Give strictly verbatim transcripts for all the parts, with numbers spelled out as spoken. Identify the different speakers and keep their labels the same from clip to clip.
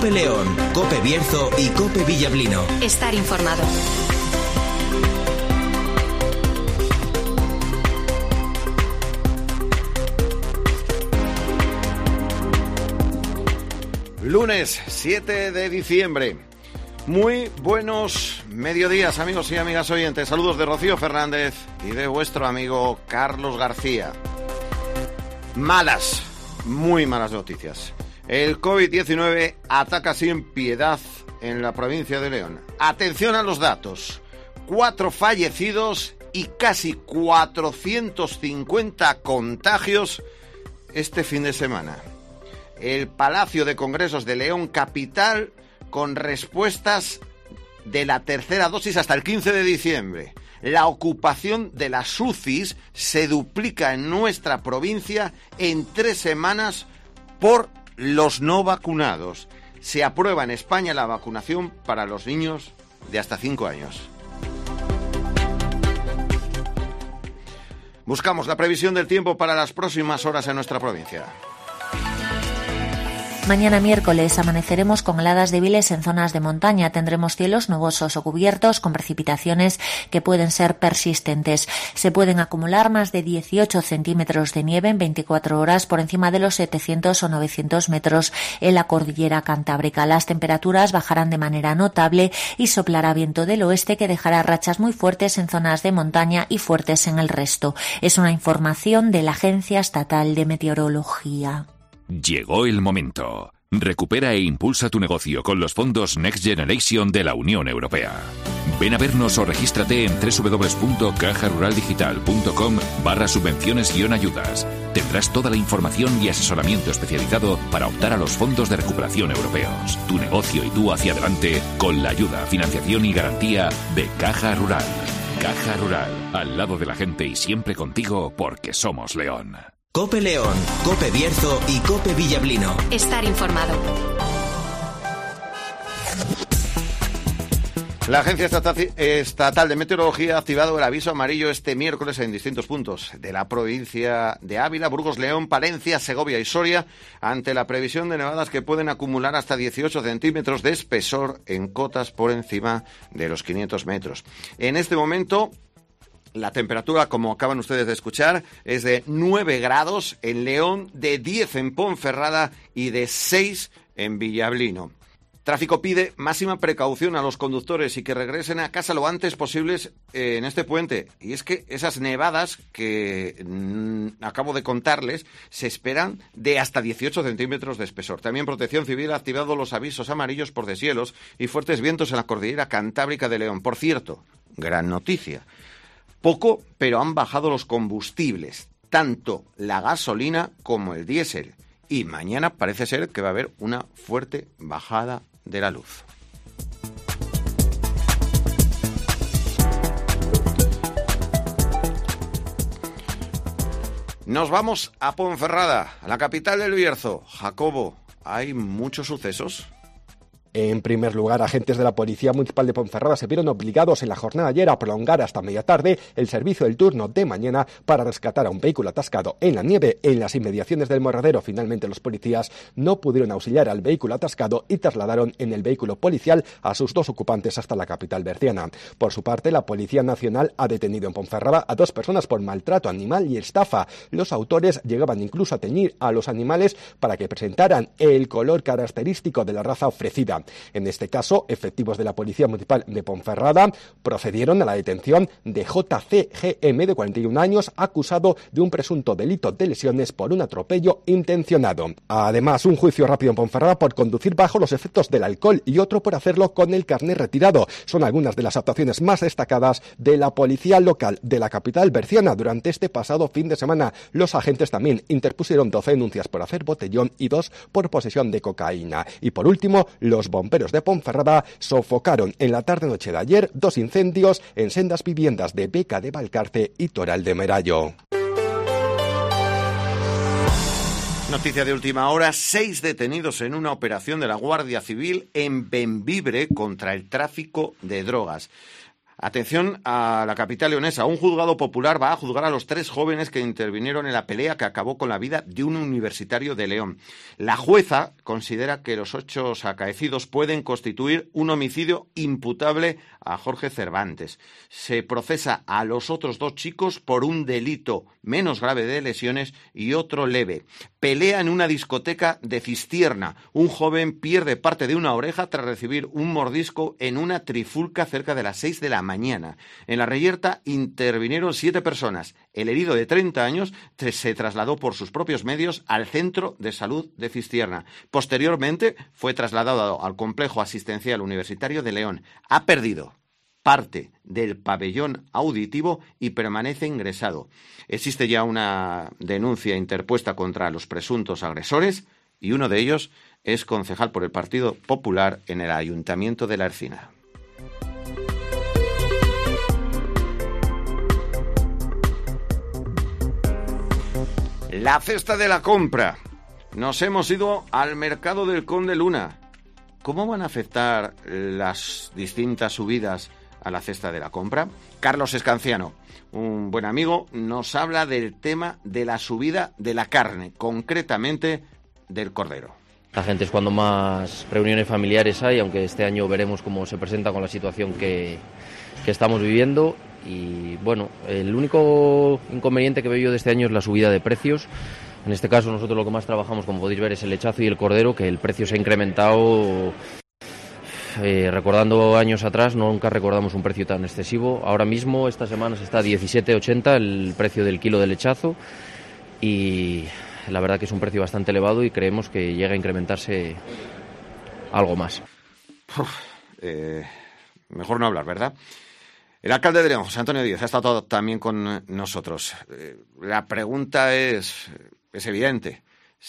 Speaker 1: COPE León, COPE Bierzo y COPE Villablino.
Speaker 2: Estar informado.
Speaker 3: Lunes siete de diciembre. Muy buenos mediodías, amigos y amigas oyentes. Saludos de Rocío Fernández y de vuestro amigo Carlos García. Malas, muy malas noticias. El COVID diecinueve ataca sin piedad en la provincia de León. Atención a los datos. Cuatro fallecidos y casi cuatrocientos cincuenta contagios este fin de semana. El Palacio de Congresos de León Capital con respuestas de la tercera dosis hasta el quince de diciembre. La ocupación de las U C Is se duplica en nuestra provincia en tres semanas por los no vacunados. Se aprueba en España la vacunación para los niños de hasta cinco años. Buscamos la previsión del tiempo para las próximas horas en nuestra provincia.
Speaker 4: Mañana miércoles amaneceremos con heladas débiles en zonas de montaña. Tendremos cielos nubosos o cubiertos con precipitaciones que pueden ser persistentes. Se pueden acumular más de dieciocho centímetros de nieve en veinticuatro horas por encima de los setecientos o novecientos metros en la cordillera cantábrica. Las temperaturas bajarán de manera notable y soplará viento del oeste que dejará rachas muy fuertes en zonas de montaña y fuertes en el resto. Es una información de la Agencia Estatal de Meteorología.
Speaker 5: Llegó el momento. Recupera e impulsa tu negocio con los fondos Next Generation de la Unión Europea. Ven a vernos o regístrate en doble u doble u doble u punto caja rural digital punto com barra subvenciones guión ayudas. Tendrás toda la información y asesoramiento especializado para optar a los fondos de recuperación europeos. Tu negocio y tú hacia adelante con la ayuda, financiación y garantía de Caja Rural. Caja Rural, al lado de la gente y siempre contigo porque somos León.
Speaker 1: COPE León, COPE Bierzo y COPE Villablino.
Speaker 2: Estar informado.
Speaker 3: La Agencia Estatal de Meteorología ha activado el aviso amarillo este miércoles en distintos puntos de la provincia de Ávila, Burgos, León, Palencia, Segovia y Soria ante la previsión de nevadas que pueden acumular hasta dieciocho centímetros de espesor en cotas por encima de los quinientos metros. En este momento, la temperatura, como acaban ustedes de escuchar, es de nueve grados en León, de diez en Ponferrada y de seis en Villablino. Tráfico pide máxima precaución a los conductores y que regresen a casa lo antes posibles eh, en este puente. Y es que esas nevadas que mmm, acabo de contarles se esperan de hasta dieciocho centímetros de espesor. También Protección Civil ha activado los avisos amarillos por deshielos y fuertes vientos en la cordillera cantábrica de León. Por cierto, gran noticia. Poco, pero han bajado los combustibles, tanto la gasolina como el diésel. Y mañana parece ser que va a haber una fuerte bajada de la luz. Nos vamos a Ponferrada, a la capital del Bierzo. Jacobo, ¿hay muchos sucesos?
Speaker 6: En primer lugar, agentes de la Policía Municipal de Ponferrada se vieron obligados en la jornada de ayer a prolongar hasta media tarde el servicio del turno de mañana para rescatar a un vehículo atascado en la nieve en las inmediaciones del Morradero. Finalmente, los policías no pudieron auxiliar al vehículo atascado y trasladaron en el vehículo policial a sus dos ocupantes hasta la capital berciana. Por su parte, la Policía Nacional ha detenido en Ponferrada a dos personas por maltrato animal y estafa. Los autores llegaban incluso a teñir a los animales para que presentaran el color característico de la raza ofrecida. En este caso, efectivos de la Policía Municipal de Ponferrada procedieron a la detención de J C G M, de cuarenta y un años, acusado de un presunto delito de lesiones por un atropello intencionado. Además, un juicio rápido en Ponferrada por conducir bajo los efectos del alcohol y otro por hacerlo con el carnet retirado. Son algunas de las actuaciones más destacadas de la policía local de la capital berciana durante este pasado fin de semana. Los agentes también interpusieron doce denuncias por hacer botellón y dos por posesión de cocaína. Y por último, los bomberos de Ponferrada sofocaron en la tarde-noche de ayer dos incendios en sendas viviendas de Beca de Valcarce y Toral de Merayo.
Speaker 3: Noticia de última hora, seis detenidos en una operación de la Guardia Civil en Bembibre contra el tráfico de drogas. Atención a la capital leonesa. Un juzgado popular va a juzgar a los tres jóvenes que intervinieron en la pelea que acabó con la vida de un universitario de León. La jueza considera que los hechos acaecidos pueden constituir un homicidio imputable a Jorge Cervantes. Se procesa a los otros dos chicos por un delito menos grave de lesiones y otro leve. Pelea en una discoteca de Cistierna. Un joven pierde parte de una oreja tras recibir un mordisco en una trifulca cerca de las seis de la mañana. En la Reyerta intervinieron siete personas. El herido de treinta años se trasladó por sus propios medios al Centro de Salud de Cistierna. Posteriormente fue trasladado al Complejo Asistencial Universitario de León. Ha perdido parte del pabellón auditivo y permanece ingresado. Existe ya una denuncia interpuesta contra los presuntos agresores y uno de ellos es concejal por el Partido Popular en el Ayuntamiento de La Ercina. La cesta de la compra. Nos hemos ido al mercado del Conde Luna. ¿Cómo van a afectar las distintas subidas a la cesta de la compra? Carlos Escanciano, un buen amigo, nos habla del tema de la subida de la carne, concretamente del cordero.
Speaker 2: La gente es cuando más reuniones familiares hay, aunque este año veremos cómo se presenta con la situación que, que estamos viviendo. Y bueno, el único inconveniente que veo yo de este año es la subida de precios. En este caso nosotros lo que más trabajamos, como podéis ver, es el lechazo y el cordero, que el precio se ha incrementado. Eh, recordando años atrás, nunca recordamos un precio tan excesivo. Ahora mismo, esta semana, está a diecisiete ochenta el precio del kilo de lechazo y la verdad que es un precio bastante elevado y creemos que llega a incrementarse algo más.
Speaker 3: Uf, eh, mejor no hablar, ¿verdad? El alcalde de León, José Antonio Díaz, ha estado también con nosotros. Eh, la pregunta es, es evidente.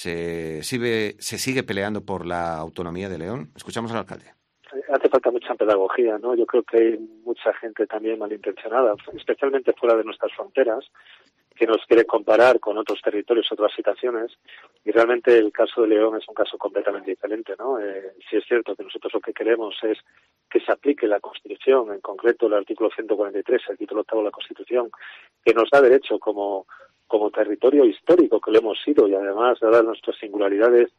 Speaker 3: ¿Se sigue, ¿Se sigue peleando por la autonomía de León? Escuchamos al alcalde.
Speaker 7: Hace falta mucha pedagogía, ¿no? Yo creo que hay mucha gente también malintencionada, especialmente fuera de nuestras fronteras, que nos quiere comparar con otros territorios, otras situaciones, y realmente el caso de León es un caso completamente diferente, ¿no? Eh, sí es cierto que nosotros lo que queremos es que se aplique la Constitución, en concreto el artículo ciento cuarenta y tres, el título octavo de la Constitución, que nos da derecho como, como territorio histórico que lo hemos sido, y además, dadas nuestras singularidades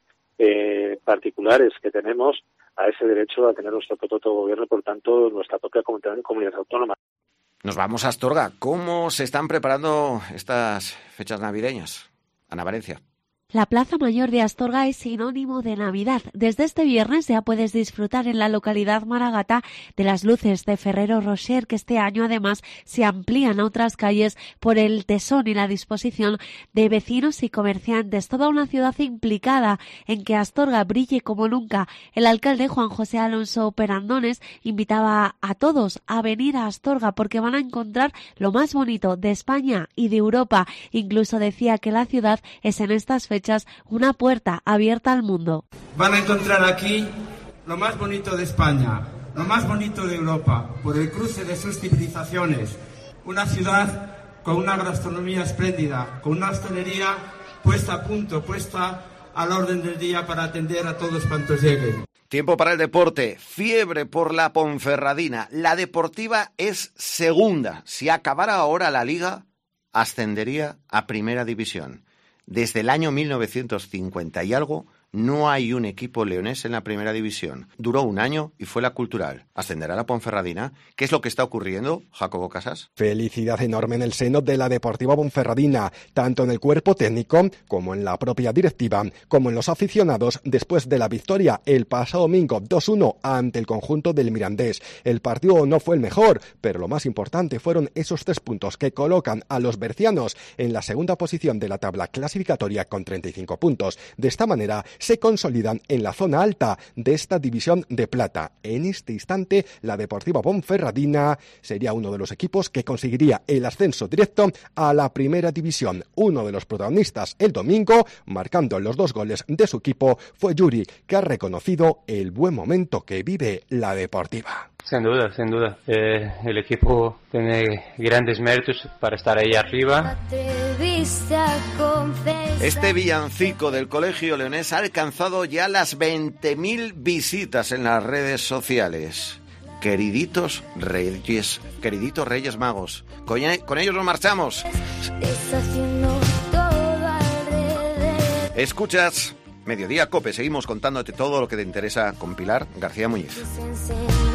Speaker 7: eh, particulares que tenemos, a ese derecho a tener nuestro propio autogobierno y, por tanto, nuestra propia comunidad autónoma.
Speaker 3: Nos vamos a Astorga. ¿Cómo se están preparando estas fechas navideñas? Ana Valencia.
Speaker 8: La Plaza Mayor de Astorga es sinónimo de Navidad. Desde este viernes ya puedes disfrutar en la localidad maragata de las luces de Ferrero Rocher, que este año además se amplían a otras calles por el tesón y la disposición de vecinos y comerciantes. Toda una ciudad implicada en que Astorga brille como nunca. El alcalde Juan José Alonso Perandones invitaba a todos a venir a Astorga porque van a encontrar lo más bonito de España y de Europa. Incluso decía que la ciudad es en estas fechas una puerta abierta al mundo.
Speaker 9: Van a encontrar aquí lo más bonito de España, lo más bonito de Europa, por el cruce de sus civilizaciones. Una ciudad con una gastronomía espléndida, con una hostelería puesta a punto, puesta al orden del día para atender a todos cuantos lleguen.
Speaker 3: Tiempo para el deporte. Fiebre por la Ponferradina. La Deportiva es segunda. Si acabara ahora la Liga, ascendería a Primera División. Desde el año mil novecientos cincuenta y algo, no hay un equipo leonés en la Primera División. Duró un año y fue la Cultural. ¿Ascenderá la Ponferradina? ¿Qué es lo que está ocurriendo, Jacobo Casas?
Speaker 6: Felicidad enorme en el seno de la Deportiva Ponferradina, tanto en el cuerpo técnico como en la propia directiva, como en los aficionados, después de la victoria el pasado domingo dos uno ante el conjunto del Mirandés. El partido no fue el mejor, pero lo más importante fueron esos tres puntos que colocan a los bercianos en la segunda posición de la tabla clasificatoria con treinta y cinco puntos. De esta manera, se consolidan en la zona alta de esta división de plata. En este instante, la Deportiva Ponferradina sería uno de los equipos que conseguiría el ascenso directo a la Primera División. Uno de los protagonistas el domingo, marcando los dos goles de su equipo, fue Yuri, que ha reconocido el buen momento que vive la Deportiva.
Speaker 10: Sin duda, sin duda. Eh, el equipo tiene grandes méritos para estar ahí arriba.
Speaker 3: Este villancico del Colegio Leonés ha alcanzado ya las veinte mil visitas en las redes sociales. queriditos Reyes, queriditos Reyes Magos. Con, con ellos nos marchamos. Escuchas Mediodía Cope, seguimos contándote todo lo que te interesa con Pilar García Muñiz.